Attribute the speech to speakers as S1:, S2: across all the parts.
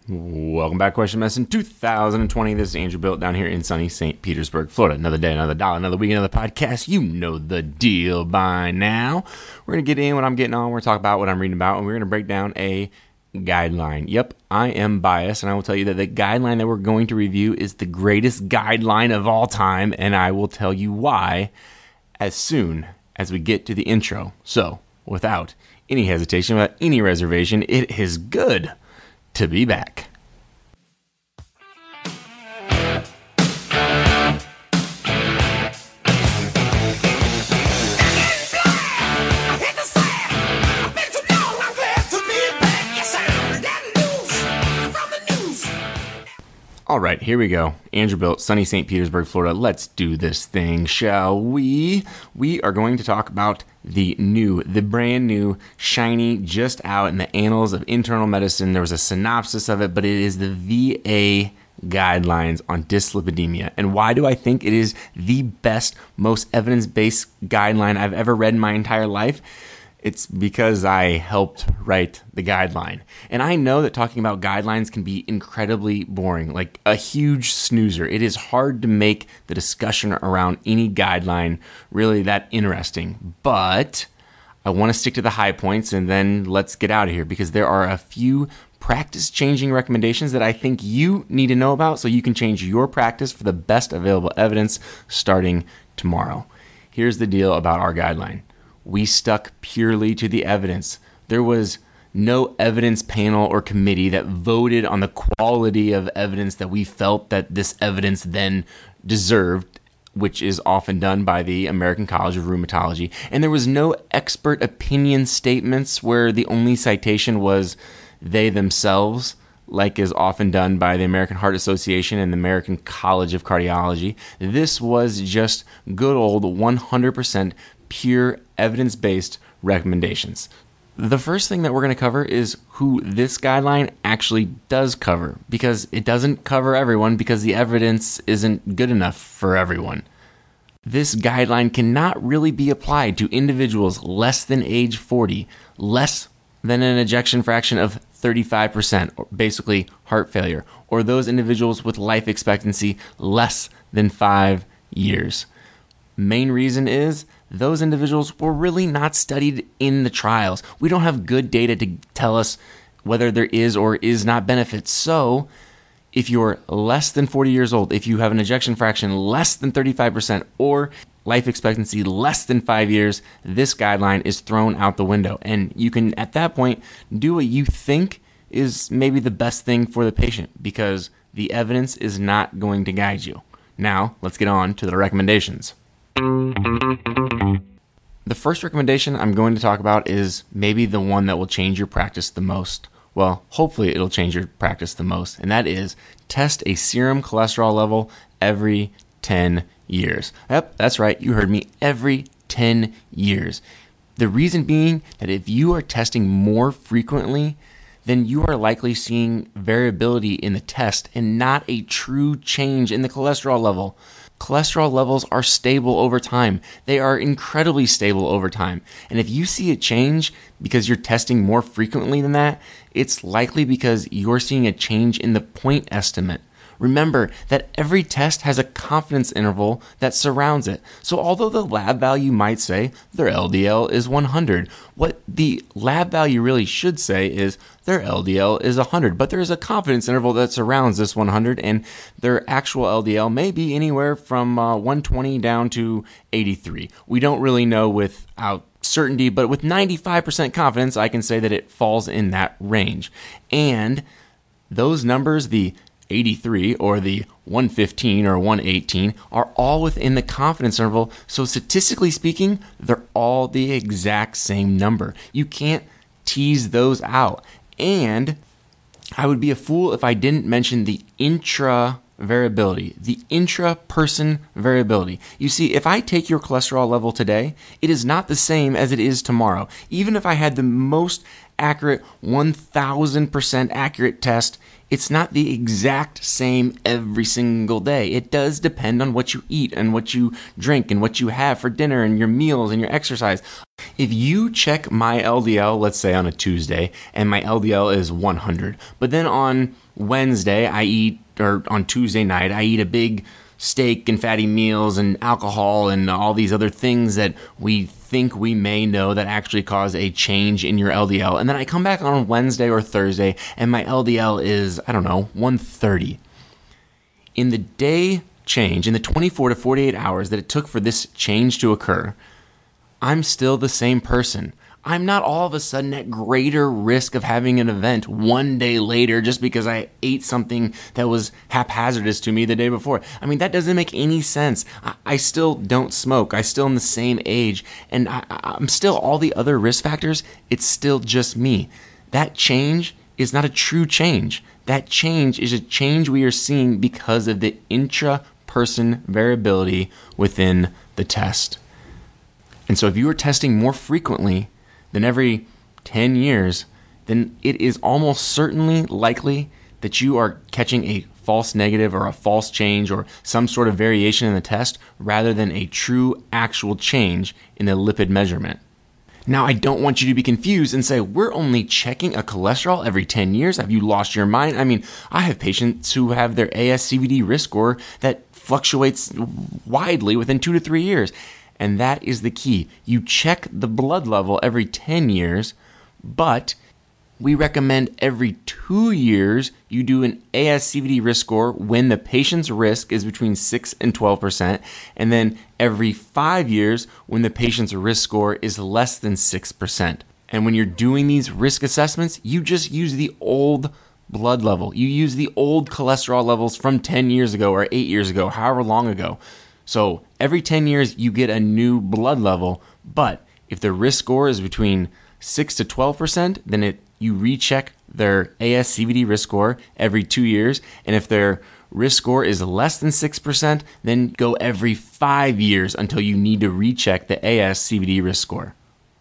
S1: Welcome back, Question Medicine 2020. This is Andrew Bilt down here in sunny St. Petersburg, Florida. Another day, another dollar, another week, another podcast. You know the deal by now. We're going to get in what I'm getting on. We're going to talk about what I'm reading about, and we're going to break down a guideline. Yep, I am biased, and I will tell you that the guideline that we're going to review is the greatest guideline of all time, and I will tell you why as soon as we get to the intro. So, without any hesitation, without any reservation, it is good to be back. All right, here we go. Andrew Bilt, sunny St. Petersburg, Florida. Let's do this thing, shall we? We are going to talk about the brand new, shiny, just out in the annals of internal medicine. There was a synopsis of it, but it is the VA guidelines on dyslipidemia. And why do I think it is the best, most evidence-based guideline I've ever read in my entire life? It's because I helped write the guideline. And I know that talking about guidelines can be incredibly boring, like a huge snoozer. It is hard to make the discussion around any guideline really that interesting. But I want to stick to the high points and then let's get out of here because there are a few practice-changing recommendations that I think you need to know about so you can change your practice for the best available evidence starting tomorrow. Here's the deal about our guideline. We stuck purely to the evidence. There was no evidence panel or committee that voted on the quality of evidence that we felt that this evidence then deserved, which is often done by the American College of Rheumatology. And there was no expert opinion statements where the only citation was they themselves, like is often done by the American Heart Association and the American College of Cardiology. This was just good old 100% pure evidence-based recommendations. The first thing that we're going to cover is who this guideline actually does cover, because it doesn't cover everyone because the evidence isn't good enough for everyone. This guideline cannot really be applied to individuals less than age 40, less than an ejection fraction of 35%, or basically heart failure, or those individuals with life expectancy less than 5 years. Main reason is those individuals were really not studied in the trials. We don't have good data to tell us whether there is or is not benefit. So if you're less than 40 years old, if you have an ejection fraction less than 35% or life expectancy less than 5 years, this guideline is thrown out the window. And you can, at that point, do what you think is maybe the best thing for the patient because the evidence is not going to guide you. Now, let's get on to the recommendations. The first recommendation I'm going to talk about is maybe the one that will change your practice the most. Well, hopefully it'll change your practice the most, and that is test a serum cholesterol level every 10 years. Yep, that's right, you heard me, every 10 years. The reason being that if you are testing more frequently, then you are likely seeing variability in the test and not a true change in the cholesterol level. Cholesterol levels are stable over time. They are incredibly stable over time. And if you see a change because you're testing more frequently than that, it's likely because you're seeing a change in the point estimate. Remember that every test has a confidence interval that surrounds it. So although the lab value might say their LDL is 100, what the lab value really should say is their LDL is 100. But there is a confidence interval that surrounds this 100, and their actual LDL may be anywhere from 120 down to 83. We don't really know without certainty, but with 95% confidence, I can say that it falls in that range. And those numbers, the 83 or the 115 or 118, are all within the confidence interval. So statistically speaking, they're all the exact same number. You can't tease those out. And I would be a fool if I didn't mention the intra-variability, the intra-person variability. You see, if I take your cholesterol level today, it is not the same as it is tomorrow. Even if I had the most accurate, 1000% accurate test, it's not the exact same every single day. It does depend on what you eat and what you drink and what you have for dinner and your meals and your exercise. If you check my LDL, let's say on a Tuesday, and my LDL is 100, but then on Wednesday or on Tuesday night, I eat a big steak and fatty meals and alcohol and all these other things that we think we may know that actually cause a change in your LDL. And then I come back on Wednesday or Thursday and my LDL is, 130. In the day change, in the 24 to 48 hours that it took for this change to occur, I'm still the same person. I'm not all of a sudden at greater risk of having an event one day later just because I ate something that was haphazardous to me the day before. That doesn't make any sense. I still don't smoke. I still am the same age. And I'm still all the other risk factors. It's still just me. That change is not a true change. That change is a change we are seeing because of the intra-person variability within the test. And so if you are testing more frequently than every 10 years, then it is almost certainly likely that you are catching a false negative or a false change or some sort of variation in the test rather than a true actual change in the lipid measurement. Now, I don't want you to be confused and say, we're only checking a cholesterol every 10 years. Have you lost your mind? I have patients who have their ASCVD risk score that fluctuates widely within 2 to 3 years. And that is the key. You check the blood level every 10 years, but we recommend every 2 years you do an ASCVD risk score when the patient's risk is between 6 and 12%, and then every 5 years when the patient's risk score is less than 6%. And when you're doing these risk assessments, you just use the old blood level. You use the old cholesterol levels from 10 years ago or 8 years ago, however long ago. So every 10 years, you get a new blood level, but if the risk score is between 6 to 12%, then you recheck their ASCVD risk score every 2 years, and if their risk score is less than 6%, then go every 5 years until you need to recheck the ASCVD risk score.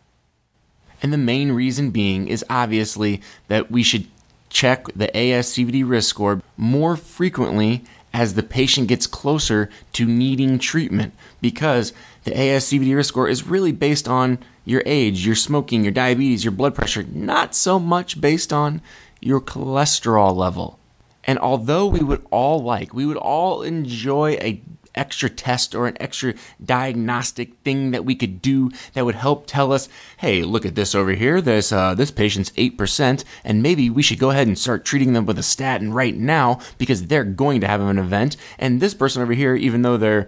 S1: And the main reason being is obviously that we should check the ASCVD risk score more frequently as the patient gets closer to needing treatment, because the ASCVD risk score is really based on your age, your smoking, your diabetes, your blood pressure, not so much based on your cholesterol level. And although we would all enjoy a extra test or an extra diagnostic thing that we could do that would help tell us, hey, look at this over here, this patient's 8%, and maybe we should go ahead and start treating them with a statin right now because they're going to have an event, and this person over here, even though they're,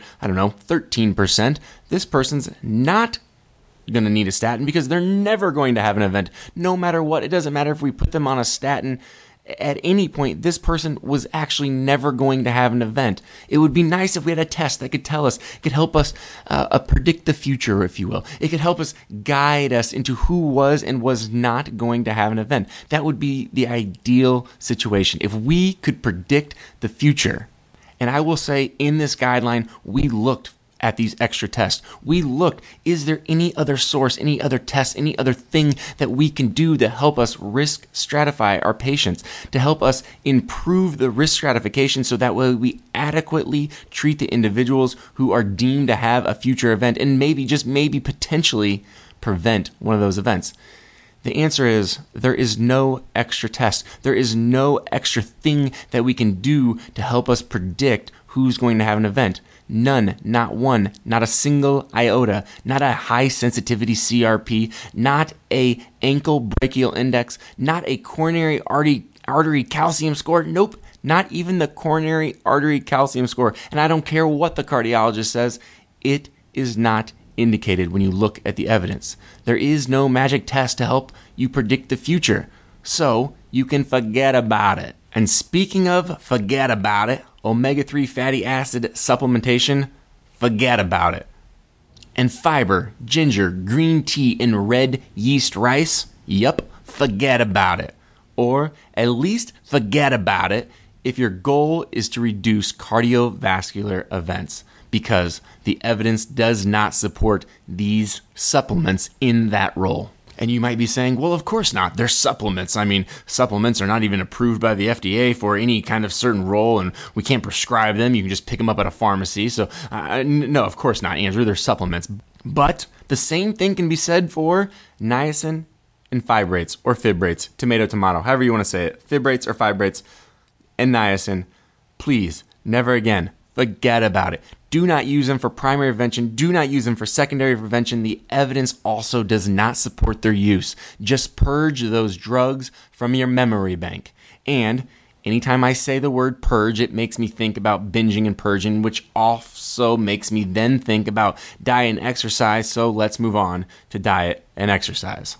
S1: 13%, this person's not going to need a statin because they're never going to have an event, no matter what. It doesn't matter if we put them on a statin. At any point, this person was actually never going to have an event. It would be nice if we had a test that could tell us, could help us predict the future, if you will. It could help us guide us into who was and was not going to have an event. That would be the ideal situation. If we could predict the future, and I will say in this guideline, we looked at these extra tests. We looked, is there any other source, any other test, any other thing that we can do to help us risk stratify our patients, to help us improve the risk stratification so that way we adequately treat the individuals who are deemed to have a future event and maybe, just maybe, potentially prevent one of those events? The answer is there is no extra test. There is no extra thing that we can do to help us predict who's going to have an event. None, not one, not a single iota, not a high sensitivity CRP, not a ankle brachial index, not a coronary artery calcium score. Nope, not even the coronary artery calcium score. And I don't care what the cardiologist says, it is not indicated when you look at the evidence. There is no magic test to help you predict the future, so you can forget about it. And speaking of forget about it, omega-3 fatty acid supplementation, forget about it. And fiber, ginger, green tea, and red yeast rice, yup, forget about it. Or at least forget about it if your goal is to reduce cardiovascular events, because the evidence does not support these supplements in that role. And you might be saying, well, of course not. They're supplements. I mean, supplements are not even approved by the FDA for any kind of certain role, and we can't prescribe them. You can just pick them up at a pharmacy. So, no, of course not, Andrew. They're supplements. But the same thing can be said for niacin and fibrates or fibrates, tomato, however you want to say it, fibrates or fibrates and niacin. Please, never again. Forget about it. Do not use them for primary prevention. Do not use them for secondary prevention. The evidence also does not support their use. Just purge those drugs from your memory bank. And anytime I say the word purge, it makes me think about binging and purging, which also makes me then think about diet and exercise. So let's move on to diet and exercise.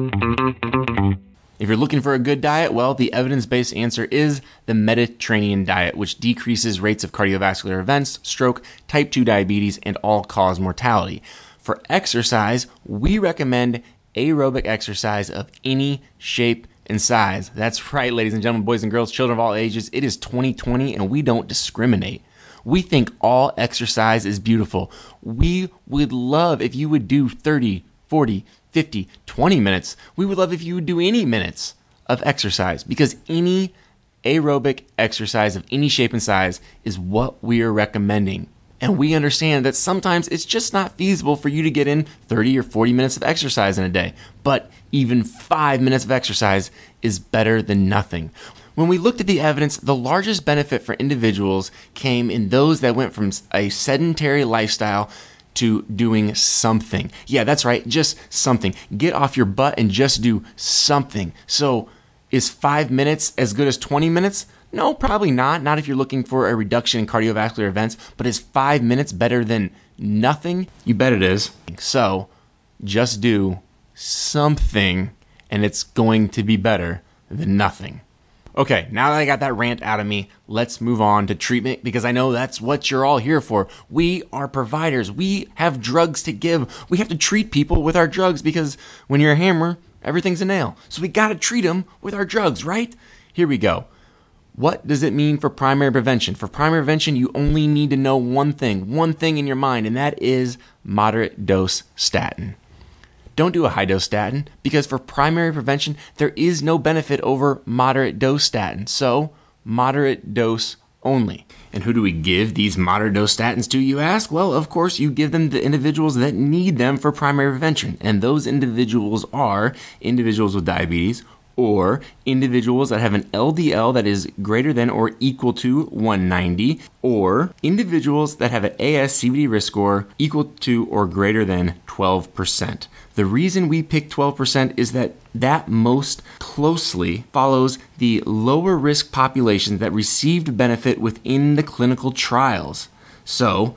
S1: If you're looking for a good diet, well, the evidence-based answer is the Mediterranean diet, which decreases rates of cardiovascular events, stroke, type 2 diabetes, and all-cause mortality. For exercise, we recommend aerobic exercise of any shape and size. That's right, ladies and gentlemen, boys and girls, children of all ages. It is 2020, and we don't discriminate. We think all exercise is beautiful. We would love if you would do 30, 40, 50, 20 minutes. We would love if you would do any minutes of exercise, because any aerobic exercise of any shape and size is what we are recommending. And we understand that sometimes it's just not feasible for you to get in 30 or 40 minutes of exercise in a day. But even 5 minutes of exercise is better than nothing. When we looked at the evidence, the largest benefit for individuals came in those that went from a sedentary lifestyle to doing something. Yeah, that's right, just something. Get off your butt and just do something. So is 5 minutes as good as 20 minutes? No, probably not. Not if you're looking for a reduction in cardiovascular events. But is 5 minutes better than nothing? You bet it is. So just do something, and it's going to be better than nothing. Okay, now that I got that rant out of me, let's move on to treatment, because I know that's what you're all here for. We are providers. We have drugs to give. We have to treat people with our drugs, because when you're a hammer, everything's a nail. So we got to treat them with our drugs, right? Here we go. What does it mean for primary prevention? For primary prevention, you only need to know one thing in your mind, and that is moderate dose statin. Don't do a high dose statin, because for primary prevention, there is no benefit over moderate dose statin. So moderate dose only. And who do we give these moderate dose statins to, you ask? Well, of course, you give them to individuals that need them for primary prevention. And those individuals are individuals with diabetes, or individuals that have an LDL that is greater than or equal to 190, or individuals that have an ASCVD risk score equal to or greater than 12%. The reason we pick 12% is that most closely follows the lower risk populations that received benefit within the clinical trials. So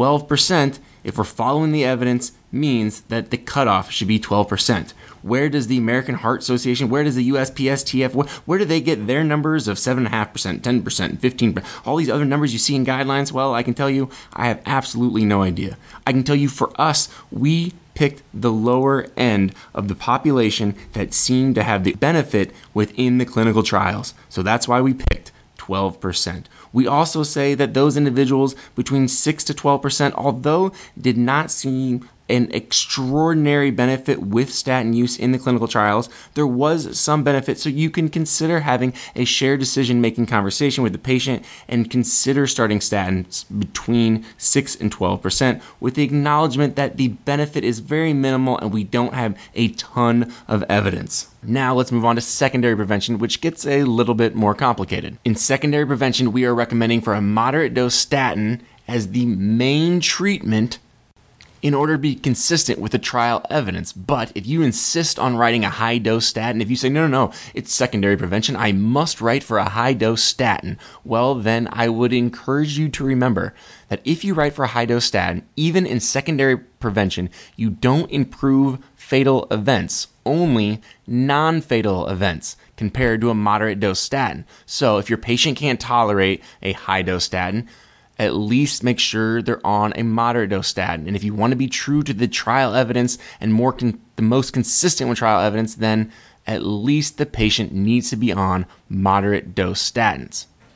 S1: 12%, if we're following the evidence, means that the cutoff should be 12%. Where does the American Heart Association, where does the USPSTF, where do they get their numbers of 7.5%, 10%, 15%, all these other numbers you see in guidelines? Well, I can tell you, I have absolutely no idea. I can tell you, for us, we picked the lower end of the population that seemed to have the benefit within the clinical trials. So that's why we picked 12%. We also say that those individuals between 6 to 12%, although did not seem an extraordinary benefit with statin use in the clinical trials, there was some benefit. So you can consider having a shared decision-making conversation with the patient and consider starting statins between 6 and 12%, with the acknowledgement that the benefit is very minimal and we don't have a ton of evidence. Now let's move on to secondary prevention, which gets a little bit more complicated. In secondary prevention, we are recommending for a moderate dose statin as the main treatment in order to be consistent with the trial evidence. But if you insist on writing a high dose statin, if you say, no, it's secondary prevention, I must write for a high dose statin, well, then I would encourage you to remember that if you write for a high dose statin, even in secondary prevention, you don't improve fatal events, only non-fatal events compared to a moderate dose statin. So if your patient can't tolerate a high dose statin, at least make sure they're on a moderate dose statin. And if you want to be true to the trial evidence and the most consistent with trial evidence, then at least the patient needs to be on moderate dose statins.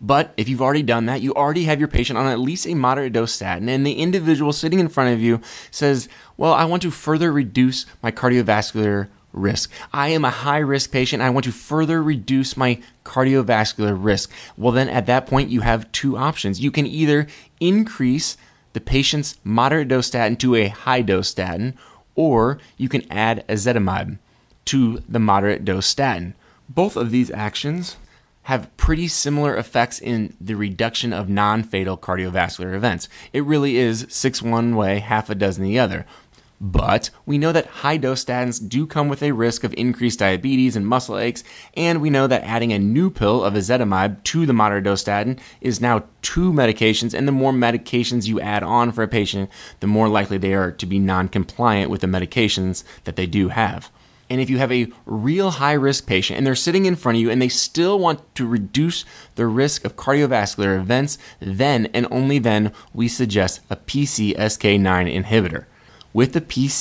S1: But if you've already done that, you already have your patient on at least a moderate dose statin, and the individual sitting in front of you says, well, I want to further reduce my cardiovascular risk. I am a high-risk patient. I want to further reduce my cardiovascular risk. Well, then at that point, you have two options. You can either increase the patient's moderate dose statin to a high dose statin, or you can add ezetimibe to the moderate dose statin. Both of these actions have pretty similar effects in the reduction of non-fatal cardiovascular events. It really is 6 one way, half a dozen the other. But we know that high-dose statins do come with a risk of increased diabetes and muscle aches, and we know that adding a new pill of ezetimibe to the moderate dose statin is now 2 medications, and the more medications you add on for a patient, the more likely they are to be non-compliant with the medications that they do have. And if you have a real high-risk patient and they're sitting in front of you and they still want to reduce the risk of cardiovascular events, then and only then we suggest a PCSK9 inhibitor. With the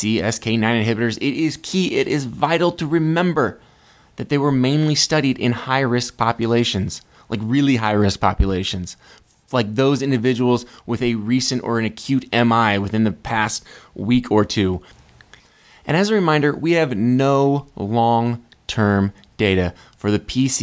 S1: PCSK9 inhibitors, it is key, it is vital to remember that they were mainly studied in high-risk populations, like really high-risk populations, like those individuals with a recent or an acute MI within the past week or two. And as a reminder, we have no long-term data for the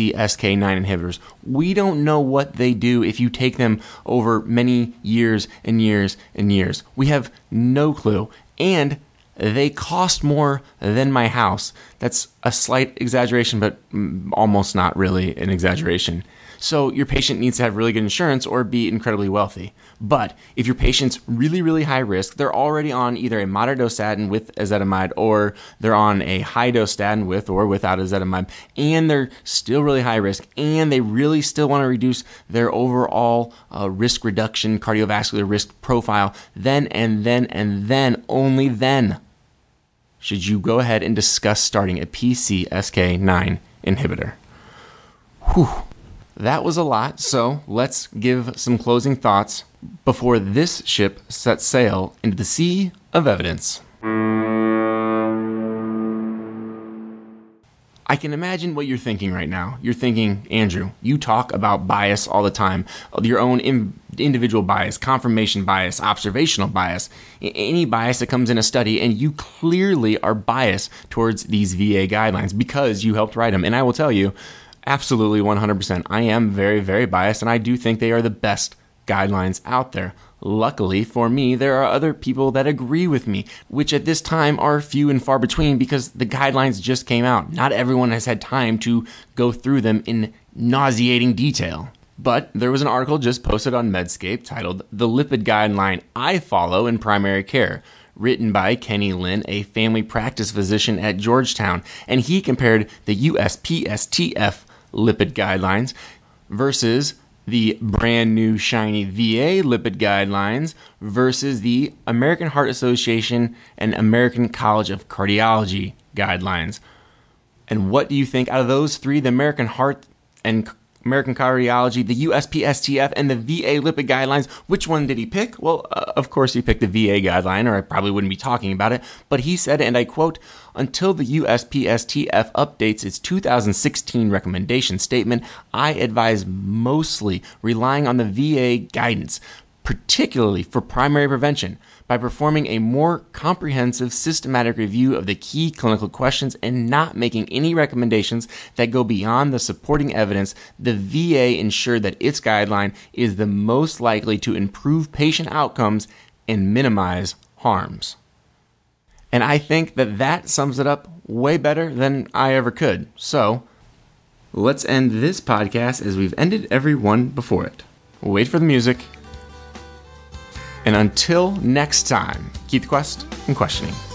S1: PCSK9 inhibitors. We don't know what they do if you take them over many years and years and years. We have no clue. And they cost more than my house. That's a slight exaggeration, but almost not really an exaggeration. So your patient needs to have really good insurance or be incredibly wealthy. But if your patient's really, really high risk, they're already on either a moderate dose statin with ezetimibe, or they're on a high dose statin with or without ezetimibe, and they're still really high risk, and they really still want to reduce their overall risk reduction, cardiovascular risk profile, then and then and then, only then, should you go ahead and discuss starting a PCSK9 inhibitor. Whew. That was a lot, so let's give some closing thoughts before this ship sets sail into the sea of evidence. I can imagine what you're thinking right now. You're thinking, Andrew, you talk about bias all the time, your own individual bias, confirmation bias, observational bias, any bias that comes in a study, and you clearly are biased towards these VA guidelines because you helped write them. And I will tell you, absolutely 100%. I am very, very biased, and I do think they are the best guidelines out there. Luckily for me, there are other people that agree with me, which at this time are few and far between because the guidelines just came out. Not everyone has had time to go through them in nauseating detail. But there was an article just posted on Medscape titled "The Lipid Guideline I Follow in Primary Care," written by Kenny Lin, a family practice physician at Georgetown, and he compared the USPSTF lipid guidelines versus the brand new shiny VA lipid guidelines versus the American Heart Association and American College of Cardiology guidelines. And what do you think out of those three, the American Heart and American Cardiology, the USPSTF, and the VA lipid guidelines, which one did he pick? Well, of course he picked the VA guideline, or I probably wouldn't be talking about it. But he said, and I quote, "Until the USPSTF updates its 2016 recommendation statement, I advise mostly relying on the VA guidance, particularly for primary prevention, by performing a more comprehensive, systematic review of the key clinical questions and not making any recommendations that go beyond the supporting evidence. The VA ensured that its guideline is the most likely to improve patient outcomes and minimize harms." And I think that that sums it up way better than I ever could. So let's end this podcast as we've ended every one before it. Wait for the music. And until next time, keep the quest and questioning.